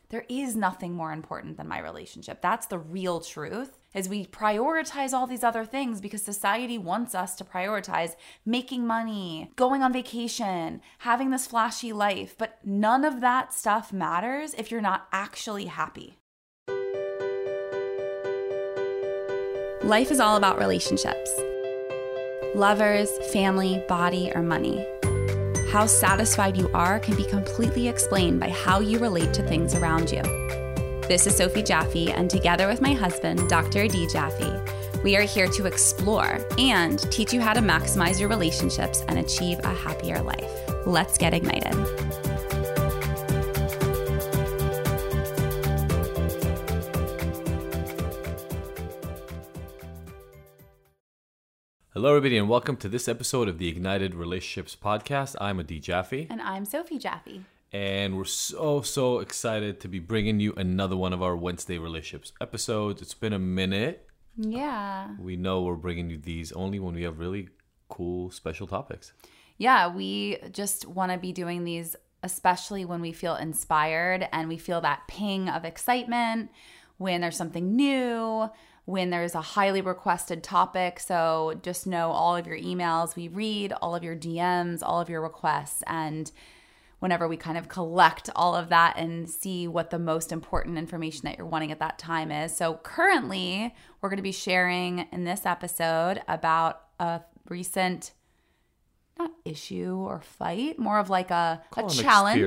there is nothing more important than my relationship. That's the real truth, is we prioritize all these other things because society wants us to prioritize making money, going on vacation, having this flashy life. But none of that stuff matters if you're not actually happy. Life is all about relationships. Lovers, family, body, or money. How satisfied you are can be completely explained by how you relate to things around you. This is Sophie Jaffe, and together with my husband, Dr. Adi Jaffe, we are here to explore and teach you how to maximize your relationships and achieve a happier life. Let's get ignited. Hello, everybody, and welcome to this episode of the Ignited Relationships Podcast. I'm Adi Jaffe. And I'm Sophie Jaffe. And we're so excited to be bringing you another one of our Wednesday relationships episodes. It's been a minute. Yeah. We know we're bringing you these only when we have really cool, special topics. Yeah, we just want to be doing these, especially when we feel inspired and we feel that ping of excitement, when there's something new, when there's a highly requested topic. So just know all of your emails, we read all of your DMs, all of your requests. And whenever we kind of collect all of that and see what the most important information that you're wanting at that time is. So currently, we're going to be sharing in this episode about a recent, not issue or fight, more of like a challenge,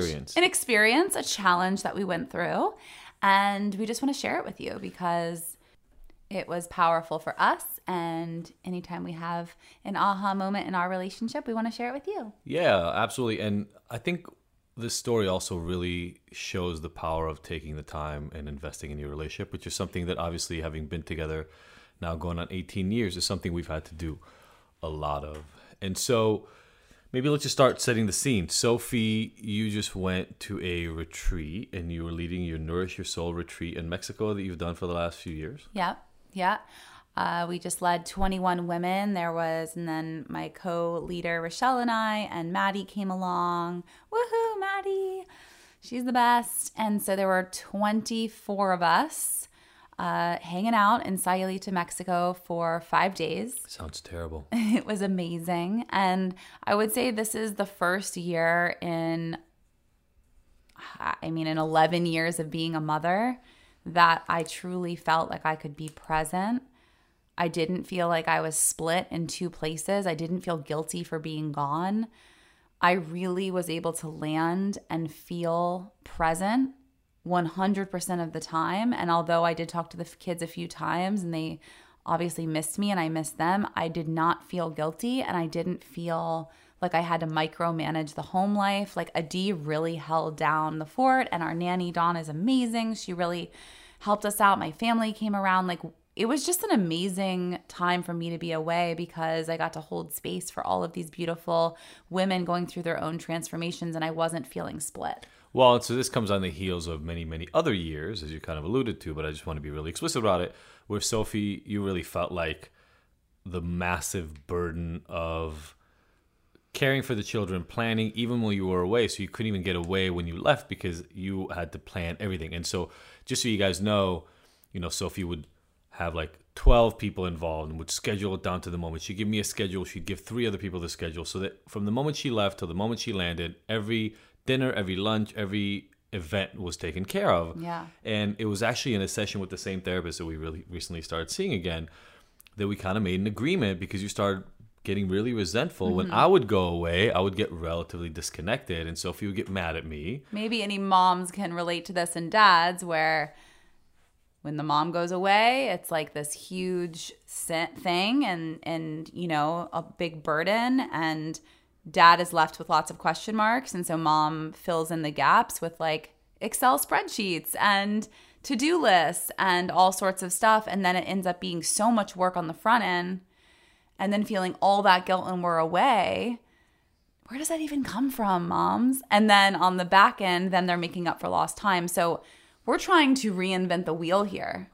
a challenge that we went through. And we just want to share it with you because it was powerful for us, and anytime we have an aha moment in our relationship, we want to share it with you. Yeah, absolutely. And I think this story also really shows the power of taking the time and investing in your relationship, which is something that obviously, having been together now going on 18 years, is something we've had to do a lot of. And so maybe let's just start setting the scene. Sophie, you just went to a retreat, and you were leading your Nourish Your Soul retreat in Mexico that you've done for the last few years. Yeah. We just led 21 women. And then my co-leader, Rochelle, and I, and Maddie came along. Woohoo, Maddie. She's the best. And so there were 24 of us hanging out in Sayulita, Mexico for 5 days. Sounds terrible. It was amazing. And I would say this is the first year in 11 years of being a mother that I truly felt like I could be present. I didn't feel like I was split in two places. I didn't feel guilty for being gone. I really was able to land and feel present 100% of the time. And although I did talk to the kids a few times and they obviously missed me and I missed them, I did not feel guilty, and I didn't feel like I had to micromanage the home life. Like Adi really held down the fort, and our nanny Dawn is amazing. She really helped us out. My family came around. Like it was just an amazing time for me to be away because I got to hold space for all of these beautiful women going through their own transformations, and I wasn't feeling split. Well, so this comes on the heels of many other years, as you kind of alluded to, but I just want to be really explicit about it, where Sophie, you really felt like the massive burden of caring for the children, planning even when you were away. So you couldn't even get away when you left because you had to plan everything. And so just so you guys know, Sophie would have like 12 people involved and would schedule it down to the moment. She'd give me a schedule. She'd give 3 other people the schedule so that from the moment she left till the moment she landed, every dinner, every lunch, every event was taken care of. Yeah. And it was actually in a session with the same therapist that we really recently started seeing again that we kind of made an agreement, because you started getting really resentful. Mm-hmm. When I would go away, I would get relatively disconnected, and Sophie would get mad at me. Maybe any moms can relate to this, and dads, where when the mom goes away, it's like this huge thing and a big burden, and dad is left with lots of question marks, and so mom fills in the gaps with like Excel spreadsheets and to-do lists and all sorts of stuff, and then it ends up being so much work on the front end, and then feeling all that guilt when we're away. Where does that even come from, moms? And then on the back end, then they're making up for lost time. So we're trying to reinvent the wheel here.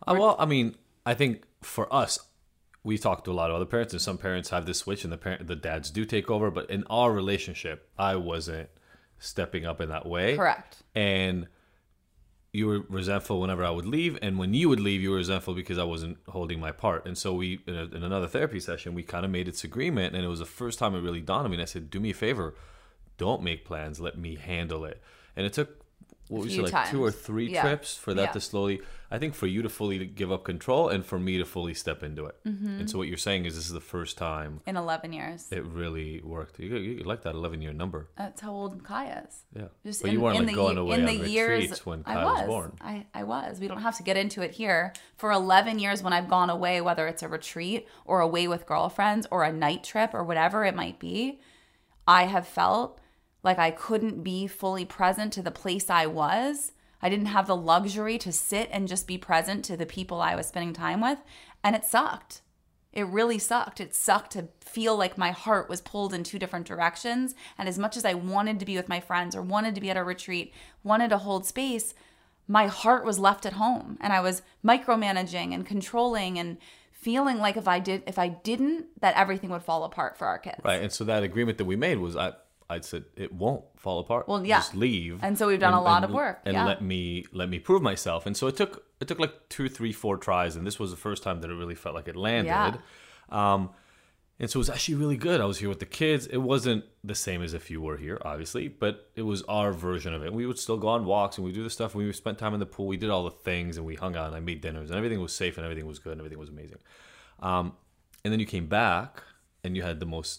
I think for us, we talked to a lot of other parents, and some parents have this switch and the dads do take over. But in our relationship, I wasn't stepping up in that way. Correct. And you were resentful whenever I would leave, and when you would leave, you were resentful because I wasn't holding my part. And so we, in another therapy session, we kind of made this agreement, and it was the first time it really dawned on me. And I said, "Do me a favor, don't make plans. Let me handle it." And it took what was it, like times. 2 or 3 trips for that to slowly, I think, for you to fully give up control and for me to fully step into it. And so what you're saying is this is the first time in 11 years it really worked. You like that 11-year number. That's how old Kai is. Yeah. Just But you weren't like going away on retreats when Kai was born. I was. We don't have to get into it here. For 11 years when I've gone away, whether it's a retreat or away with girlfriends or a night trip or whatever it might be, I have felt like I couldn't be fully present to the place I was. I didn't have the luxury to sit and just be present to the people I was spending time with. And it sucked. It really sucked. It sucked to feel like my heart was pulled in 2 different directions. And as much as I wanted to be with my friends or wanted to be at a retreat, wanted to hold space, my heart was left at home. And I was micromanaging and controlling and feeling like if I didn't, that everything would fall apart for our kids. Right. And so that agreement that we made was I said it won't fall apart. Well, yeah. Just leave. And so we've done a lot of work. And let me prove myself. And so it took like 2, 3, 4 tries, and this was the first time that it really felt like it landed. Yeah. And so it was actually really good. I was here with the kids. It wasn't the same as if you were here, obviously, but it was our version of it. We would still go on walks and we do the stuff. We spent time in the pool. We did all the things and we hung out and I made dinners and everything was safe and everything was good and everything was amazing. And then you came back and you had the most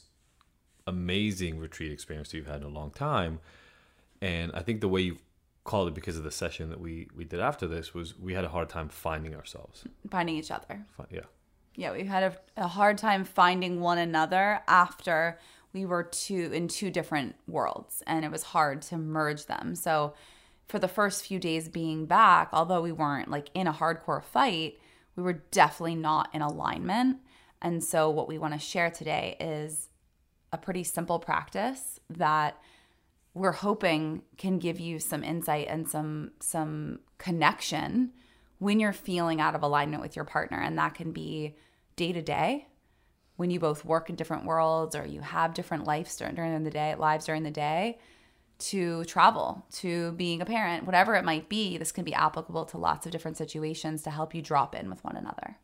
amazing retreat experience that you've had in a long time. And I think the way you called it, because of the session that we did after this, was we had a hard time finding ourselves. Finding each other. Yeah. Yeah, we had a hard time finding one another after we were in 2 different worlds, and it was hard to merge them. So for the first few days being back, although we weren't like in a hardcore fight, we were definitely not in alignment. And so what we want to share today is a pretty simple practice that we're hoping can give you some insight and some connection when you're feeling out of alignment with your partner. And that can be day to day, when you both work in different worlds or you have different lives during the day, to travel, to being a parent, whatever it might be. This can be applicable to lots of different situations to help you drop in with one another.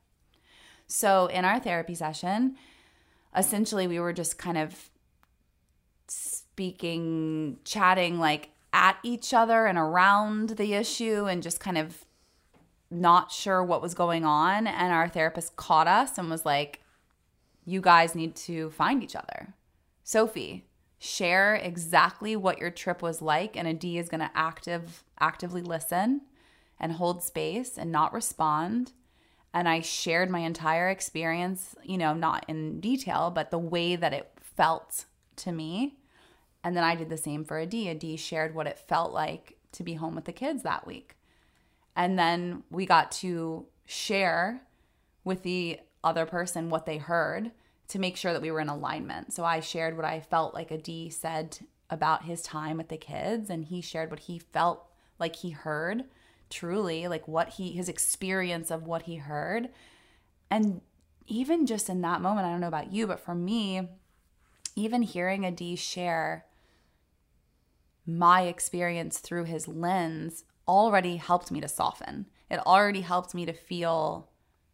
So in our therapy session, essentially we were just kind of chatting like at each other and around the issue and just kind of not sure what was going on. And our therapist caught us and was like, you guys need to find each other. Sophie, share exactly what your trip was like, and Adi is going to actively listen and hold space and not respond. And I shared my entire experience, not in detail, but the way that it felt to me. And then I did the same for Adi. Adi shared what it felt like to be home with the kids that week. And then we got to share with the other person what they heard to make sure that we were in alignment. So I shared what I felt like Adi said about his time with the kids, and he shared what he felt like he heard, truly, like his experience of what he heard. And even just in that moment, I don't know about you, but for me, even hearing Adi share my experience through his lens already helped me to soften. It already helped me to feel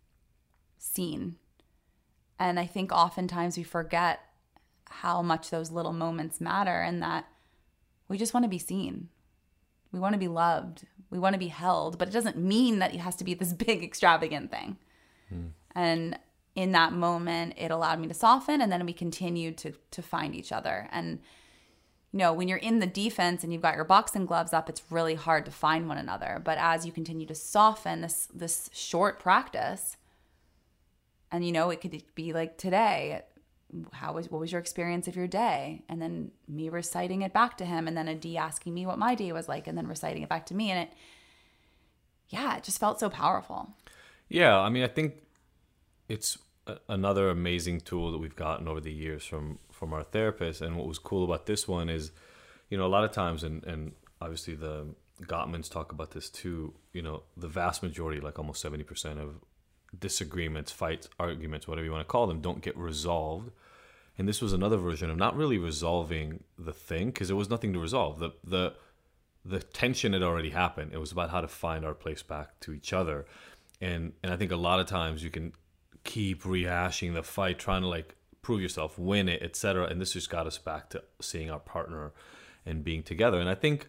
seen. And I think oftentimes we forget how much those little moments matter, and that we just want to be seen. We want to be loved. We want to be held, but it doesn't mean that it has to be this big extravagant thing. And in that moment, it allowed me to soften, and then we continued to find each other. And when you're in the defense and you've got your boxing gloves up, it's really hard to find one another. But as you continue to soften this short practice, and it could be like today, what was your experience of your day? And then me reciting it back to him, and then Adi asking me what my day was like, and then reciting it back to me. And it just felt so powerful. Yeah, I mean, I think it's another amazing tool that we've gotten over the years from our therapist. And what was cool about this one is, a lot of times, and obviously the Gottmans talk about this too, the vast majority, like almost 70% of disagreements, fights, arguments, whatever you want to call them, don't get resolved. And this was another version of not really resolving the thing, because there was nothing to resolve. The the tension had already happened. It was about how to find our place back to each other. And I think a lot of times you can keep rehashing the fight, trying to like prove yourself, win it, etc. And this just got us back to seeing our partner and being together. And I think,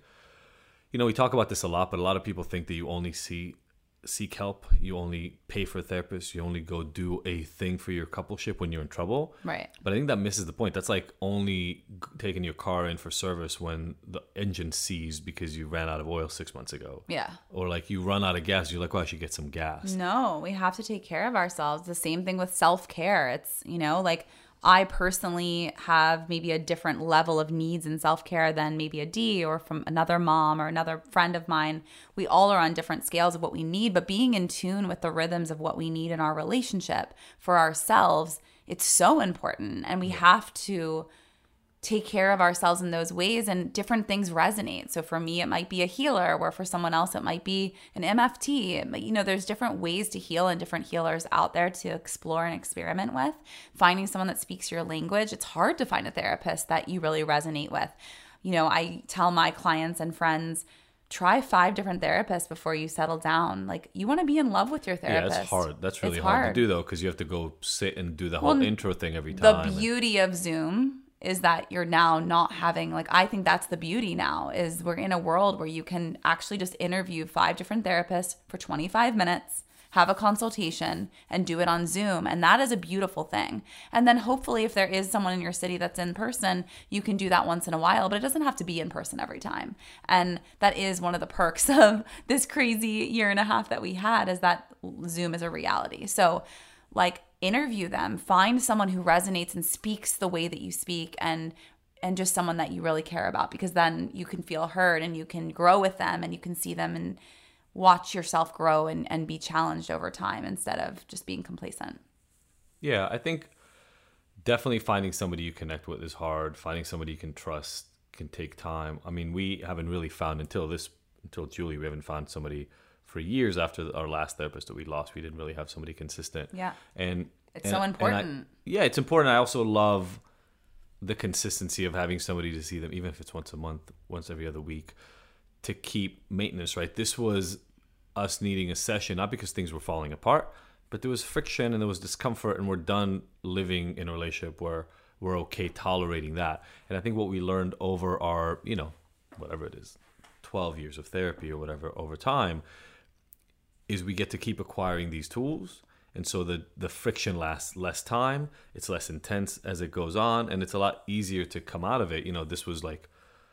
we talk about this a lot, but a lot of people think that you only seek help, you only pay for a therapist, you only go do a thing for your coupleship when you're in trouble. Right. But I think that misses the point. That's like only taking your car in for service when the engine seized because you ran out of oil 6 months ago. Yeah. Or like you run out of gas, you're like, well, I should get some gas. No, we have to take care of ourselves. The same thing with self-care. It's, like I personally have maybe a different level of needs in self-care than maybe a D or from another mom or another friend of mine. We all are on different scales of what we need, but being in tune with the rhythms of what we need in our relationship for ourselves, it's so important. And we have to take care of ourselves in those ways, and different things resonate. So for me, it might be a healer, where for someone else, it might be an MFT. There's different ways to heal and different healers out there to explore and experiment with. Finding someone that speaks your language, it's hard to find a therapist that you really resonate with. I tell my clients and friends, try 5 different therapists before you settle down. Like, you want to be in love with your therapist. Yeah, it's hard. That's really hard to do, though, because you have to go sit and do the whole intro thing every time. The beauty of Zoom is that you're now not having, I think that's the beauty now, is we're in a world where you can actually just interview 5 different therapists for 25 minutes, have a consultation, and do it on Zoom. And that is a beautiful thing. And then hopefully if there is someone in your city that's in person, you can do that once in a while, but it doesn't have to be in person every time. And that is one of the perks of this crazy year and a half that we had, is that Zoom is a reality. So interview them, find someone who resonates and speaks the way that you speak, and just someone that you really care about, because then you can feel heard and you can grow with them and you can see them and watch yourself grow and be challenged over time instead of just being complacent. Yeah, I think definitely finding somebody you connect with is hard. Finding somebody you can trust can take time. I mean, we haven't really found until Julie, we haven't found somebody for years after our last therapist that we lost. We didn't really have somebody consistent. Yeah. And it's so important. It's important. I also love the consistency of having somebody to see them, even if it's once a month, once every other week, to keep maintenance, right? This was us needing a session, not because things were falling apart, but there was friction and there was discomfort, and we're done living in a relationship where we're okay tolerating that. And I think what we learned over our, whatever it is, 12 years of therapy or whatever over time, is we get to keep acquiring these tools. And so the friction lasts less time, it's less intense as it goes on, and it's a lot easier to come out of it. This was like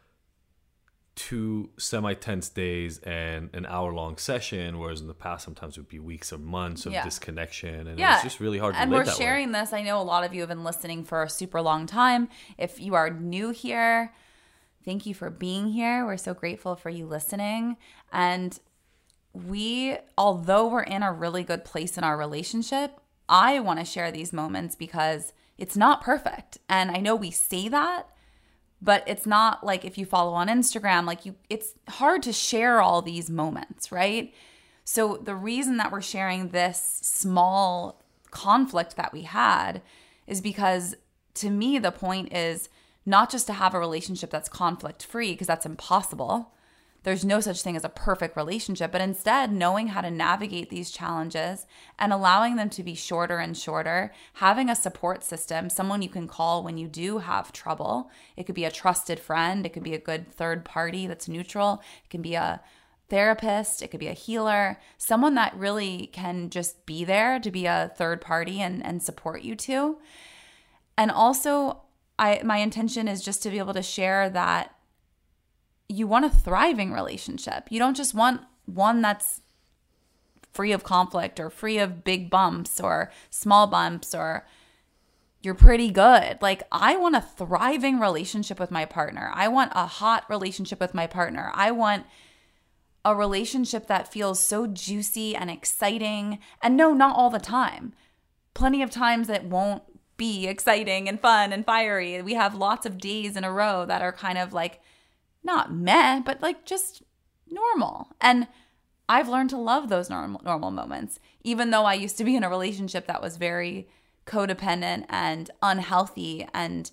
2 semi-tense days and an hour-long session, whereas in the past sometimes it would be weeks or months of disconnection, and it's just really hard to live that way. And we're sharing this. I know a lot of you have been listening for a super long time. If you are new here, thank you for being here. We're so grateful for you listening. And although we're in a really good place in our relationship, I want to share these moments because it's not perfect. And I know we say that, but it's not like, if you follow on Instagram, it's hard to share all these moments, right? So the reason that we're sharing this small conflict that we had is because, to me, the point is not just to have a relationship that's conflict-free, because that's impossible. There's no such thing as a perfect relationship, but instead knowing how to navigate these challenges and allowing them to be shorter and shorter, having a support system, someone you can call when you do have trouble. It could be a trusted friend. It could be a good third party that's neutral. It can be a therapist. It could be a healer, someone that really can just be there to be a third party and support you too. And also, my intention is just to be able to share that you want a thriving relationship. You don't just want one that's free of conflict or free of big bumps or small bumps or you're pretty good. I want a thriving relationship with my partner. I want a hot relationship with my partner. I want a relationship that feels so juicy and exciting. And no, not all the time. Plenty of times it won't be exciting and fun and fiery. We have lots of days in a row that are kind of not meh, but just normal. And I've learned to love those normal moments, even though I used to be in a relationship that was very codependent and unhealthy. And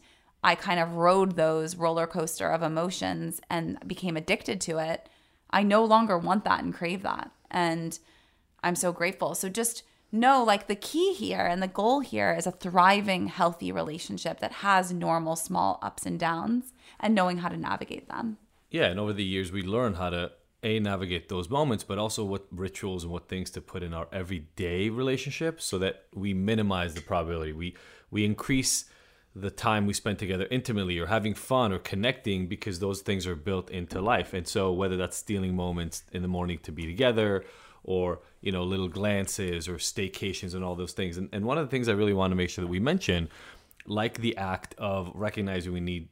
I kind of rode those roller coaster of emotions and became addicted to it, I no longer want that and crave that. And I'm so grateful. So just know, like, the key here and the goal here is a thriving, healthy relationship that has normal, small ups and downs and knowing how to navigate them. Yeah, and over the years, we learn how to navigate those moments, but also what rituals and what things to put in our everyday relationship so that we minimize the probability. We increase the time we spend together intimately or having fun or connecting because those things are built into life. And so whether that's stealing moments in the morning to be together or, little glances or staycations and all those things. And one of the things I really want to make sure that we mention, like the act of recognizing we need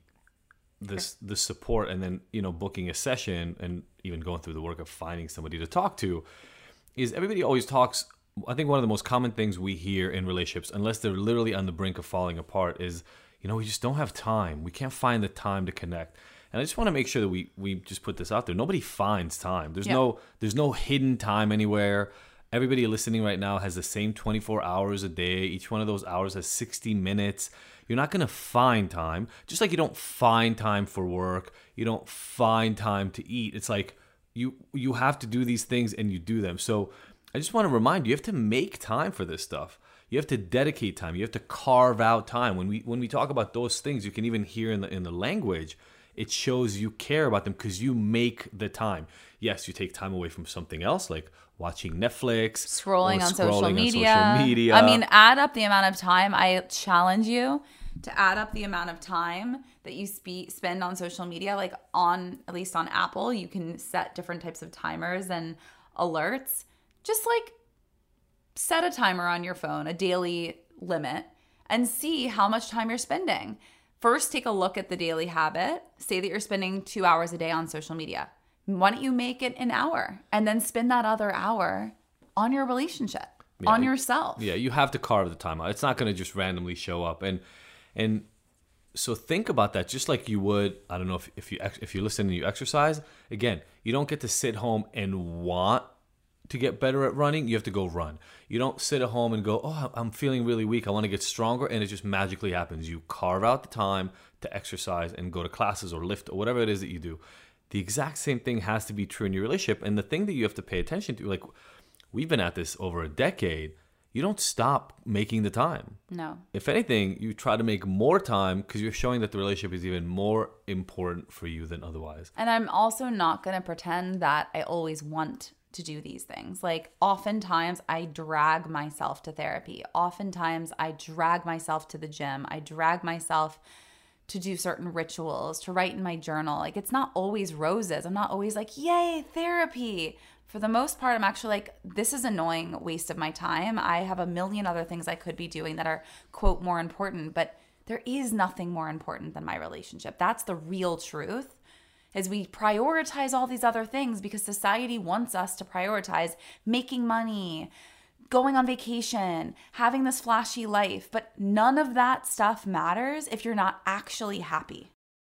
the support and then, booking a session and even going through the work of finding somebody to talk to, is everybody always talks. I think one of the most common things we hear in relationships, unless they're literally on the brink of falling apart, is, we just don't have time. We can't find the time to connect. And I just want to make sure that we just put this out there. Nobody finds time. There's no hidden time anywhere. Everybody listening right now has the same 24 hours a day. Each one of those hours has 60 minutes. You're not going to find time. Just like you don't find time for work. You don't find time to eat. It's like you have to do these things and you do them. So I just want to remind you, you have to make time for this stuff. You have to dedicate time. You have to carve out time. When we talk about those things, you can even hear in the language, it shows you care about them because you make the time. Yes, you take time away from something else like watching Netflix, scrolling on social media. I mean, add up the amount of time. I challenge you to add up the amount of time that you spend on social media. Like at least on Apple, you can set different types of timers and alerts. Just like set a timer on your phone, a daily limit, and see how much time you're spending. First, take a look at the daily habit. Say that you're spending 2 hours a day on social media. Why don't you make it an hour and then spend that other hour on your relationship, on yourself? Yeah, you have to carve the time out. It's not going to just randomly show up. And so think about that just like you would, I don't know, if you listen and you exercise. Again, you don't get to sit home and want to get better at running. You have to go run. You don't sit at home and go, oh, I'm feeling really weak, I want to get stronger, and it just magically happens. You carve out the time to exercise and go to classes or lift or whatever it is that you do. The exact same thing has to be true in your relationship. And the thing that you have to pay attention to, like, we've been at this over a decade, you don't stop making the time. No. If anything, you try to make more time because you're showing that the relationship is even more important for you than otherwise. And I'm also not going to pretend that I always want to do these things. Like, oftentimes I drag myself to therapy. Oftentimes I drag myself to the gym. I drag myself to do certain rituals, to write in my journal. Like, it's not always roses. I'm not always like, yay, therapy. For the most part, I'm actually like, this is annoying waste of my time. I have a million other things I could be doing that are, quote, more important, but there is nothing more important than my relationship. That's the real truth. Is we prioritize all these other things because society wants us to prioritize making money, going on vacation, having this flashy life, but none of that stuff matters if you're not actually happy.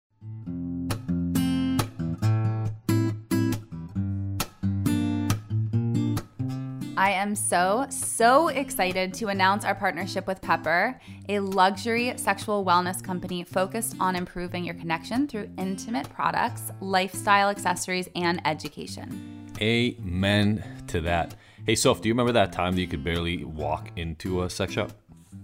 I am so excited to announce our partnership with Pepper, a luxury sexual wellness company focused on improving your connection through intimate products, lifestyle accessories, and education. Amen to that. Hey, Soph, do you remember that time that you could barely walk into a sex shop?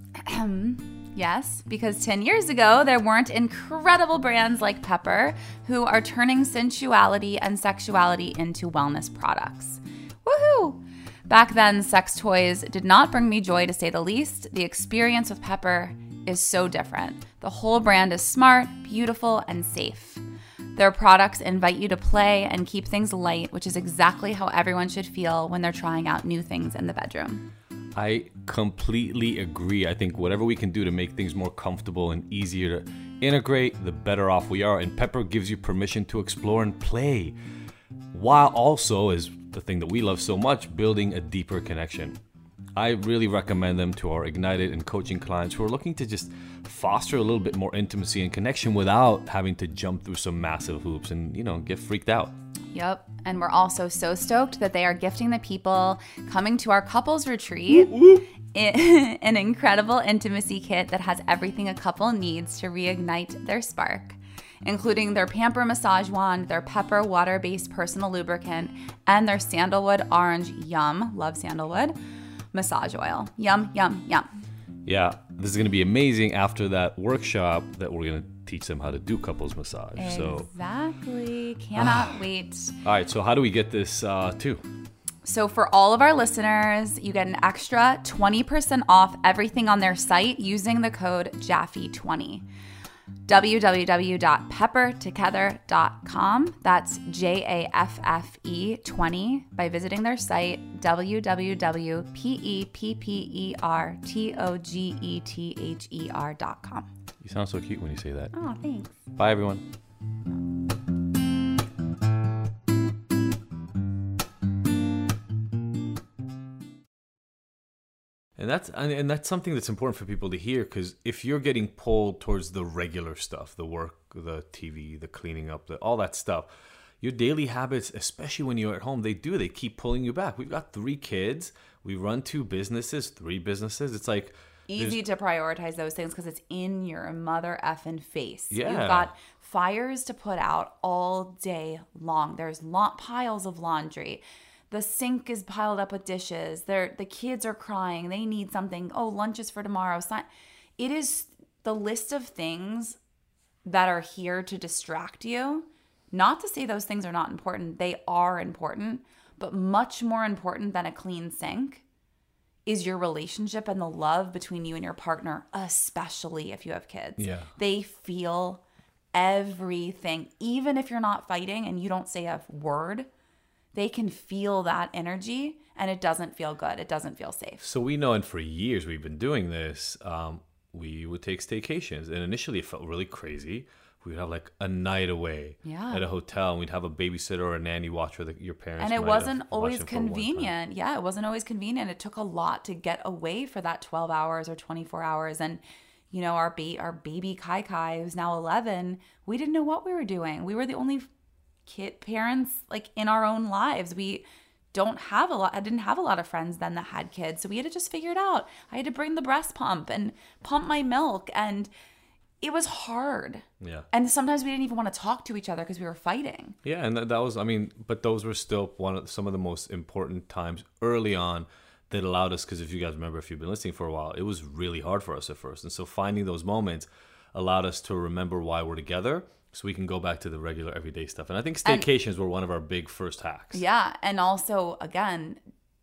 Yes, because 10 years ago, there weren't incredible brands like Pepper who are turning sensuality and sexuality into wellness products. Woohoo! Back then, sex toys did not bring me joy, to say the least. The experience with Pepper is so different. The whole brand is smart, beautiful, and safe. Their products invite you to play and keep things light, which is exactly how everyone should feel when they're trying out new things in the bedroom. I completely agree. I think whatever we can do to make things more comfortable and easier to integrate, the better off we are. And Pepper gives you permission to explore and play, while also, is the thing that we love so much, building a deeper connection. I really recommend them to our Ignited and coaching clients who are looking to just foster a little bit more intimacy and connection without having to jump through some massive hoops and, get freaked out. Yep. And we're also so stoked that they are gifting the people coming to our couples retreat an incredible intimacy kit that has everything a couple needs to reignite their spark, including their Pamper massage wand, their Pepper water-based personal lubricant, and their sandalwood orange yum, love sandalwood, massage oil. Yum, yum, yum. Yeah, this is going to be amazing after that workshop that we're going to teach them how to do couples massage. Exactly. Cannot wait. All right, so how do we get this too? So for all of our listeners, you get an extra 20% off everything on their site using the code Jaffe20. www.peppertogether.com. That's JAFFE20 by visiting their site www.peppertogether.com. You sound so cute when you say that. Oh, thanks. Bye, everyone. And that's something that's important for people to hear, because if you're getting pulled towards the regular stuff, the work, the TV, the cleaning up, all that stuff, your daily habits, especially when you're at home, they keep pulling you back. We've got 3 kids. We run 2 businesses, 3 businesses. It's like easy to prioritize those things because it's in your mother effing face. Yeah. You've got fires to put out all day long. There's piles of laundry. The sink is piled up with dishes. The kids are crying. They need something. Oh, lunch is for tomorrow. It is the list of things that are here to distract you. Not to say those things are not important. They are important. But much more important than a clean sink is your relationship and the love between you and your partner, especially if you have kids. Yeah. They feel everything. Even if you're not fighting and you don't say a word, they can feel that energy, and it doesn't feel good. It doesn't feel safe. So we know, and for years we've been doing this, we would take staycations. And initially it felt really crazy. We would have like a night away at a hotel, and we'd have a babysitter or a nanny watch for your parents. And it wasn't always convenient. Yeah, it wasn't always convenient. It took a lot to get away for that 12 hours or 24 hours. And, you know, our baby Kai, who's now 11, we didn't know what we were doing. We were the only parents like in our own lives. We didn't have a lot of friends then that had kids, so we had to just figure it out. I had to bring the breast pump and pump my milk, and it was hard. Yeah. And sometimes we didn't even want to talk to each other because we were fighting. Yeah, and that was, but those were still some of the most important times early on that allowed us, because if you guys remember, if you've been listening for a while, it was really hard for us at first. And so finding those moments allowed us to remember why we're together, so we can go back to the regular everyday stuff. And I think staycations were one of our big first hacks. Yeah. And also, again,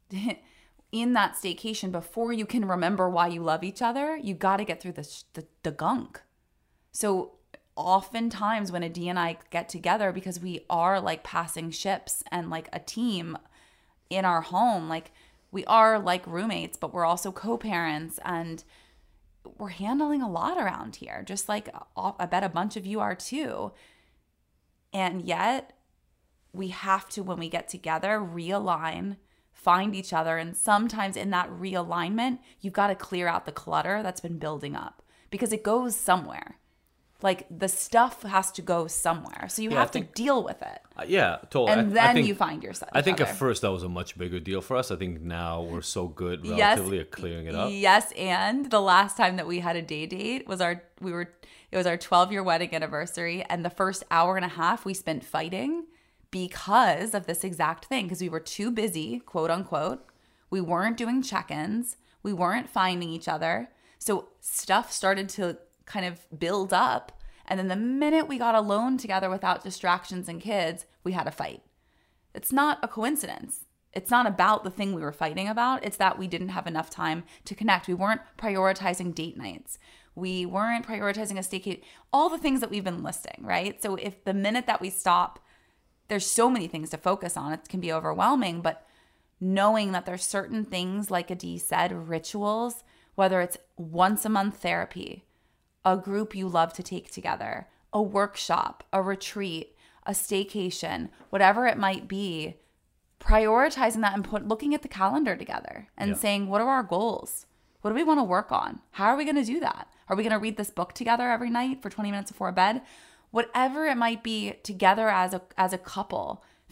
in that staycation, before you can remember why you love each other, you got to get through the gunk. So oftentimes when Adi and I get together, because we are like passing ships and like a team in our home, like we are like roommates, but we're also co-parents, and we're handling a lot around here, just like I bet a bunch of you are too. And yet we have to, when we get together, realign, find each other. And sometimes in that realignment, you've got to clear out the clutter that's been building up, because it goes somewhere. Like the stuff has to go somewhere. So you have to deal with it. Yeah, totally. And then you find yourself. I think at first that was a much bigger deal for us. I think now we're so good relatively at clearing it up. Yes, and the last time that we had a date was it was our 12-year wedding anniversary, and the first hour and a half we spent fighting because of this exact thing, because we were too busy, quote unquote. We weren't doing check-ins. We weren't finding each other. So stuff started to kind of build up, and then the minute we got alone together without distractions and kids, we had a fight. It's not a coincidence. It's not about the thing we were fighting about. It's that we didn't have enough time to connect. We weren't prioritizing date nights. We weren't prioritizing a staycation. All the things that we've been listing, right? So if the minute that we stop, there's so many things to focus on. It can be overwhelming, but knowing that there's certain things, like Adi said, rituals, whether it's once a month therapy, a group you love to take together, a workshop, a retreat, a staycation, whatever it might be, prioritizing that and looking at the calendar together and saying, what are our goals? What do we want to work on? How are we going to do that? Are we going to read this book together every night for 20 minutes before bed? Whatever it might be, together as a couple,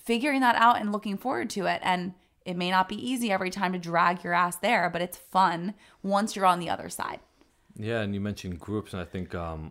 figuring that out and looking forward to it. And it may not be easy every time to drag your ass there, but it's fun once you're on the other side. Yeah, and you mentioned groups, and I think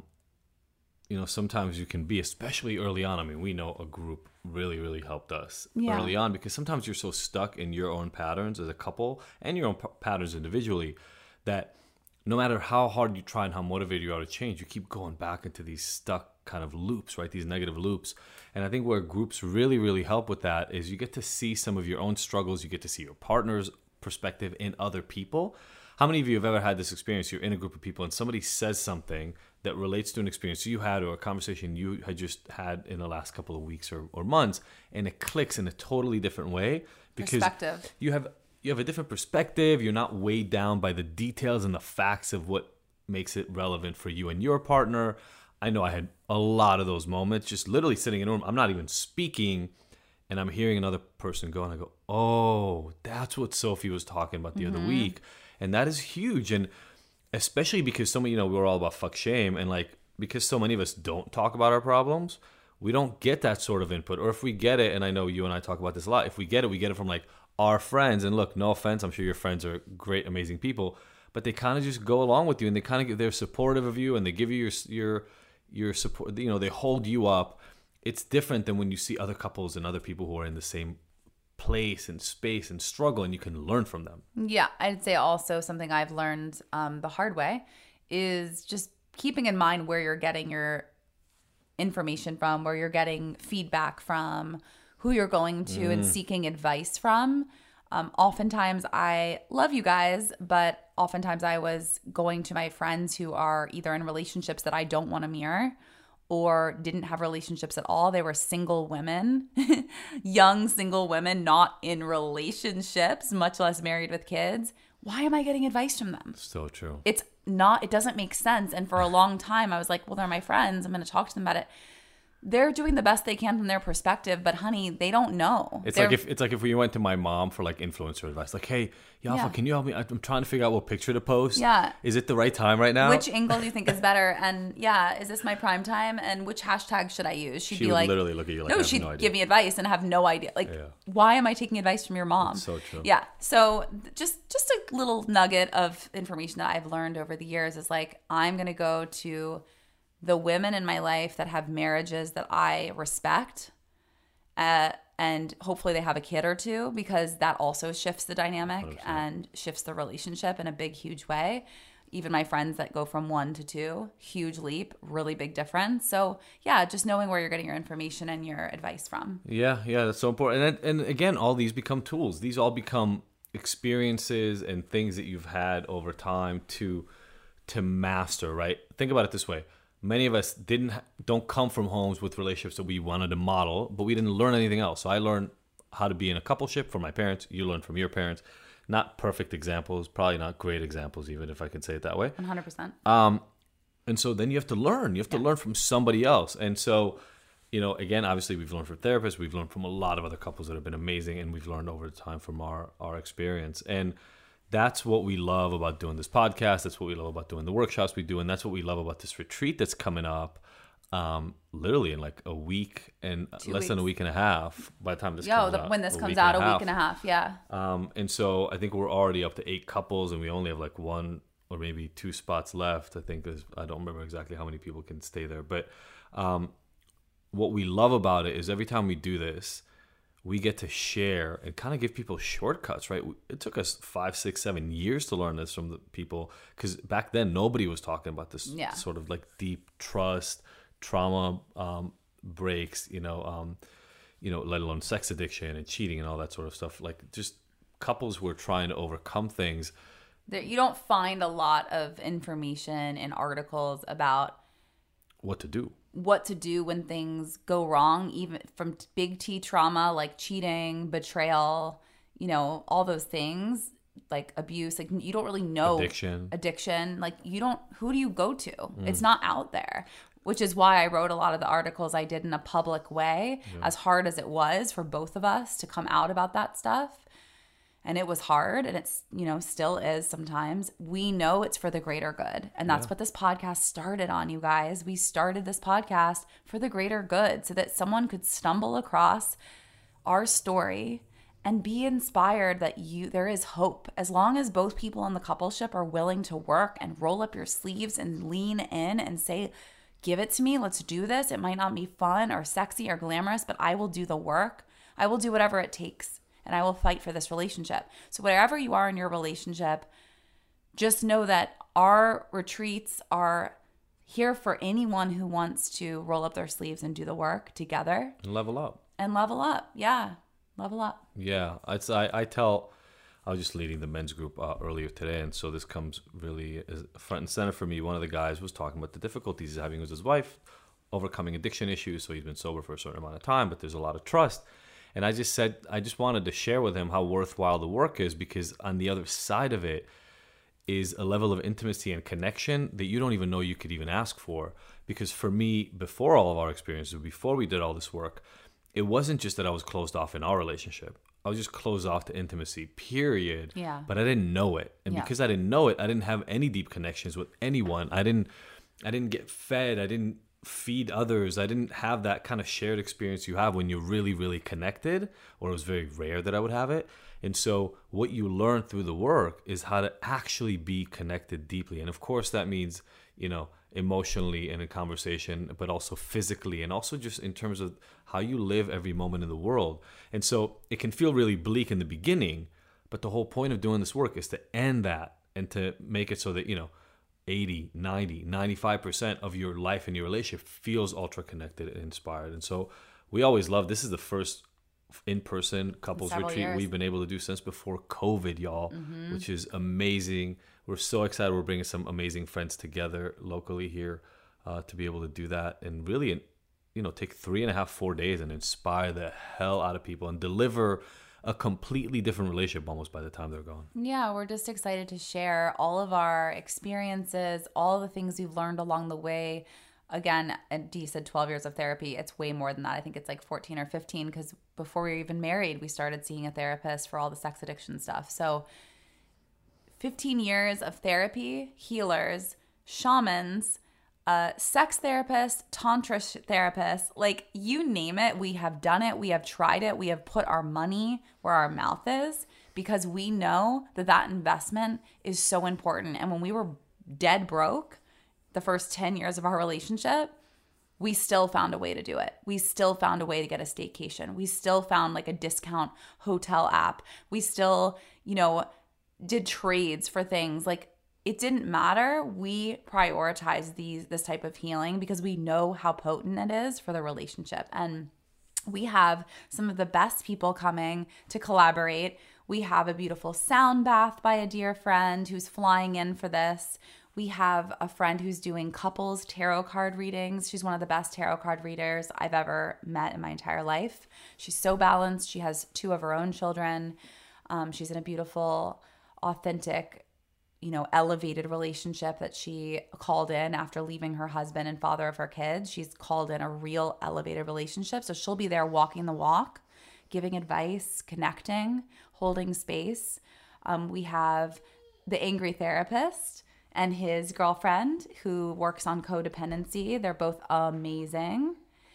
sometimes you can be, especially early on. I mean, we know a group really, really helped us early on, because sometimes you're so stuck in your own patterns as a couple and your own patterns individually that no matter how hard you try and how motivated you are to change, you keep going back into these stuck kind of loops, right? These negative loops. And I think where groups really, really help with that is you get to see some of your own struggles. You get to see your partner's perspective in other people. How many of you have ever had this experience? You're in a group of people and somebody says something that relates to an experience you had or a conversation you had just had in the last couple of weeks or months, and it clicks in a totally different way because you have a different perspective. You're not weighed down by the details and the facts of what makes it relevant for you and your partner. I know I had a lot of those moments, just literally sitting in a room. I'm not even speaking, and I'm hearing another person go, and I go, oh, that's what Sophie was talking about the other week. And that is huge. And especially because so many, we're all about fuck shame. And like, because so many of us don't talk about our problems, we don't get that sort of input. Or if we get it, and I know you and I talk about this a lot, if we get it, we get it from like our friends. And look, no offense, I'm sure your friends are great, amazing people, but they kind of just go along with you, and they kind of they're supportive of you, and they give you your support. They hold you up. It's different than when you see other couples and other people who are in the same place and space and struggle, and you can learn from them. Yeah, I'd say also something I've learned the hard way is just keeping in mind where you're getting your information from, where you're getting feedback from, who you're going to and seeking advice from. Oftentimes, I love you guys, but oftentimes I was going to my friends who are either in relationships that I don't want to mirror or didn't have relationships at all. They were single women, young single women, not in relationships, much less married with kids. Why am I getting advice from them? So true. It doesn't make sense. And for a long time, I was like, well, they're my friends. I'm going to talk to them about it. They're doing the best they can from their perspective, but honey, they don't know. It's like if we went to my mom for like influencer advice, like, hey, Yafa, can you help me? I'm trying to figure out what picture to post. Yeah. Is it the right time right now? Which angle do you think is better? And is this my prime time? And which hashtag should I use? She would like, literally look at you like, no, she'd give me advice and have no idea. Like, why am I taking advice from your mom? That's so true. Yeah. So just a little nugget of information that I've learned over the years is like, I'm going to go to the women in my life that have marriages that I respect, and hopefully they have a kid or two, because that also shifts the dynamic 100%. And shifts the relationship in a big, huge way. Even my friends that go from 1 to 2, huge leap, really big difference. So just knowing where you're getting your information and your advice from. Yeah, that's so important. And again, all these become tools. These all become experiences and things that you've had over time to master, right? Think about it this way. Many of us don't come from homes with relationships that we wanted to model, but we didn't learn anything else. So I learned how to be in a coupleship from my parents. You learned from your parents. Not perfect examples, probably not great examples, even if I can say it that way. 100%. And so then you have to learn. You have to learn from somebody else. And so, again, obviously we've learned from therapists. We've learned from a lot of other couples that have been amazing, and we've learned over time from our experience. And that's what we love about doing this podcast. That's what we love about doing the workshops we do. And that's what we love about this retreat that's coming up literally in like a week and less than a week and a half by the time this comes out. When this comes out, a week and a half, and so I think we're already up to 8 couples, and we only have like 1 or maybe 2 spots left. I think I don't remember exactly how many people can stay there. But what we love about it is every time we do this, we get to share and kind of give people shortcuts, right? It took us 5, 6, 7 years to learn this from the people, because back then nobody was talking about this sort of like deep trust, trauma breaks, let alone sex addiction and cheating and all that sort of stuff. Like just couples who are trying to overcome things. You don't find a lot of information in articles about what to do when things go wrong, even from big T trauma like cheating, betrayal, all those things, like abuse. Like you don't really know addiction. Like who do you go to? It's not out there, which is why I wrote a lot of the articles I did in a public way, as hard as it was for both of us to come out about that stuff. And it was hard, and it's, still is sometimes. We know it's for the greater good. And that's what this podcast started on, you guys. We started this podcast for the greater good so that someone could stumble across our story and be inspired that there is hope. As long as both people in the coupleship are willing to work and roll up your sleeves and lean in and say, give it to me, let's do this. It might not be fun or sexy or glamorous, but I will do the work. I will do whatever it takes, and I will fight for this relationship. So wherever you are in your relationship, just know that our retreats are here for anyone who wants to roll up their sleeves and do the work together. And level up. Yeah. Level up. Yeah. I was just leading the men's group earlier today, and so this comes really as front and center for me. One of the guys was talking about the difficulties he's having with his wife, overcoming addiction issues. So he's been sober for a certain amount of time, but there's a lot of trust. And I just wanted to share with him how worthwhile the work is, because on the other side of it is a level of intimacy and connection that you don't even know you could even ask for. Because for me, before all of our experiences, before we did all this work, it wasn't just that I was closed off in our relationship. I was just closed off to intimacy, period. Yeah. But I didn't know it. And because I didn't know it, I didn't have any deep connections with anyone. I didn't get fed. I didn't feed others. I didn't have that kind of shared experience you have when you're really, really connected, or it was very rare that I would have it. And so what you learn through the work is how to actually be connected deeply. And of course that means, emotionally in a conversation, but also physically, and also just in terms of how you live every moment in the world. And so it can feel really bleak in the beginning, but the whole point of doing this work is to end that and to make it so that, 80, 90, 95% of your life and your relationship feels ultra connected and inspired. And so we always love, this is the first in-person couples retreat we've been able to do since before COVID, y'all, which is amazing. We're so excited. We're bringing some amazing friends together locally here to be able to do that and really, take 3.5, 4 days and inspire the hell out of people and deliver a completely different relationship almost by the time they're gone. Yeah, we're just excited to share all of our experiences, all the things we've learned along the way. Again, Dee said 12 years of therapy. It's way more than that. I think it's like 14 or 15, because before we were even married, we started seeing a therapist for all the sex addiction stuff. So 15 years of therapy, healers, shamans, sex therapists, tantra therapists, like you name it, we have done it, we have tried it, we have put our money where our mouth is, because we know that investment is so important. And when we were dead broke, the first 10 years of our relationship, we still found a way to do it. We still found a way to get a staycation. We still found like a discount hotel app. We still, did trades for things. Like, it didn't matter. We prioritized this type of healing because we know how potent it is for the relationship. And we have some of the best people coming to collaborate. We have a beautiful sound bath by a dear friend who's flying in for this. We have a friend who's doing couples tarot card readings. She's one of the best tarot card readers I've ever met in my entire life. She's so balanced. She has 2 of her own children. She's in a beautiful, authentic, elevated relationship that she called in after leaving her husband and father of her kids. She's called in a real elevated relationship. So she'll be there walking the walk, giving advice, connecting, holding space. We have the angry therapist and his girlfriend who works on codependency. They're both amazing.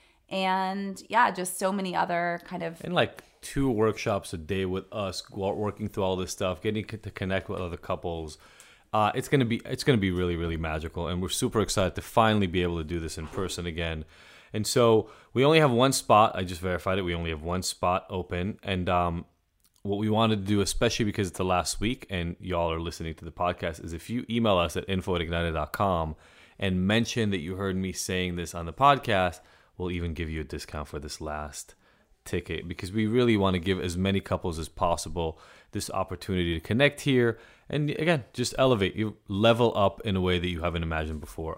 And yeah, just so many other kind of... And like 2 workshops a day with us, working through all this stuff, getting to connect with other couples. It's gonna be really, really magical. And we're super excited to finally be able to do this in person again. And so we only have 1 spot. I just verified it. We only have 1 spot open. And what we wanted to do, especially because it's the last week and y'all are listening to the podcast, is if you email us at info@ignited.com and mention that you heard me saying this on the podcast, we'll even give you a discount for this last ticket, because we really want to give as many couples as possible this opportunity to connect here and, again, just elevate, you level up in a way that you haven't imagined before.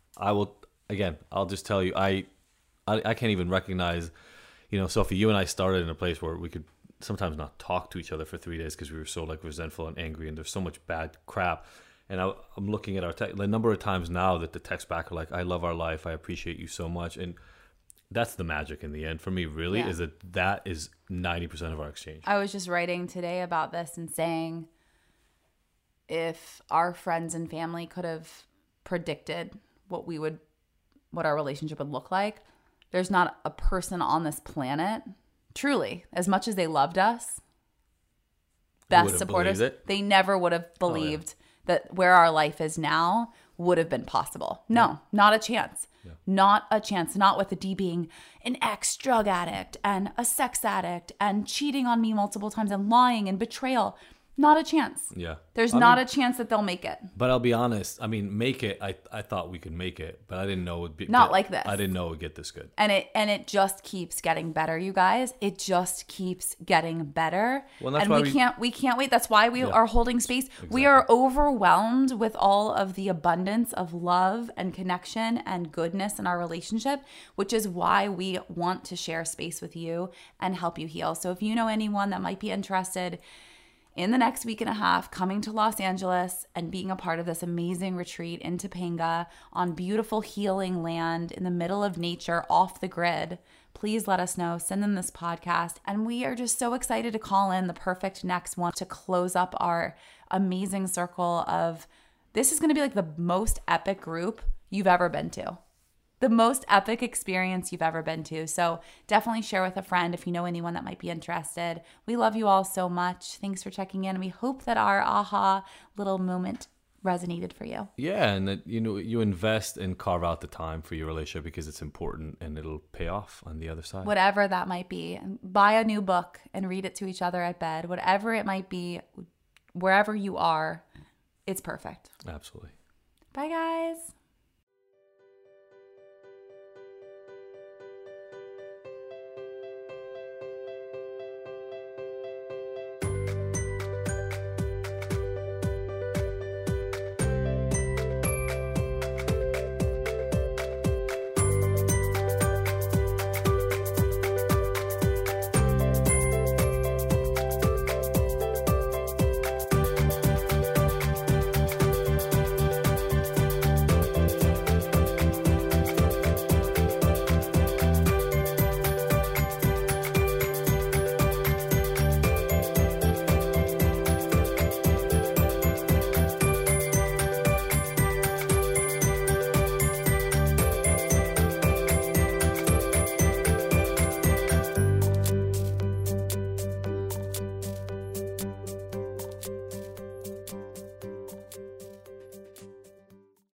I'll just tell you, I can't even recognize, Sophie, you and I started in a place where we could sometimes not talk to each other for 3 days because we were so resentful and angry, and there's so much bad crap. And I'm looking at our text, the number of times now that the texts back are like, I love our life, I appreciate you so much. And that's the magic in the end for me, really, is that is 90% of our exchange. I was just writing today about this and saying, if our friends and family could have predicted what our relationship would look like, there's not a person on this planet Truly, as much as they loved us, best Would've supporters, believed it? they never would have believed that where our life is now would have been possible. No, not a chance. Not a chance. Not with the D being an ex-drug addict and a sex addict and cheating on me multiple times and lying and betrayal. Not a chance. Yeah. There's not a chance that they'll make it. But I'll be honest. I mean, make it. I thought we could make it, but I didn't know it would be Not like this. I didn't know it would get this good. And it just keeps getting better, you guys. It just keeps getting better. Well, that's and why we can't wait. That's why we are holding space. We are overwhelmed with all of the abundance of love and connection and goodness in our relationship, which is why we want to share space with you and help you heal. So if you know anyone that might be interested in the next week and a half, coming to Los Angeles and being a part of this amazing retreat in Topanga on beautiful healing land in the middle of nature, off the grid, please let us know. Send them this podcast. And we are just so excited to call in the perfect next one to close up our amazing circle of, this is going to be like the most epic group you've ever been to. The most epic experience you've ever been to. So definitely share with a friend if you know anyone that might be interested. We love you all so much. Thanks for checking in. We hope that our aha little moment resonated for you. Yeah, and that you invest and carve out the time for your relationship because it's important and it'll pay off on the other side. Whatever that might be. Buy a new book and read it to each other at bed. Whatever it might be, wherever you are, it's perfect. Absolutely. Bye, guys.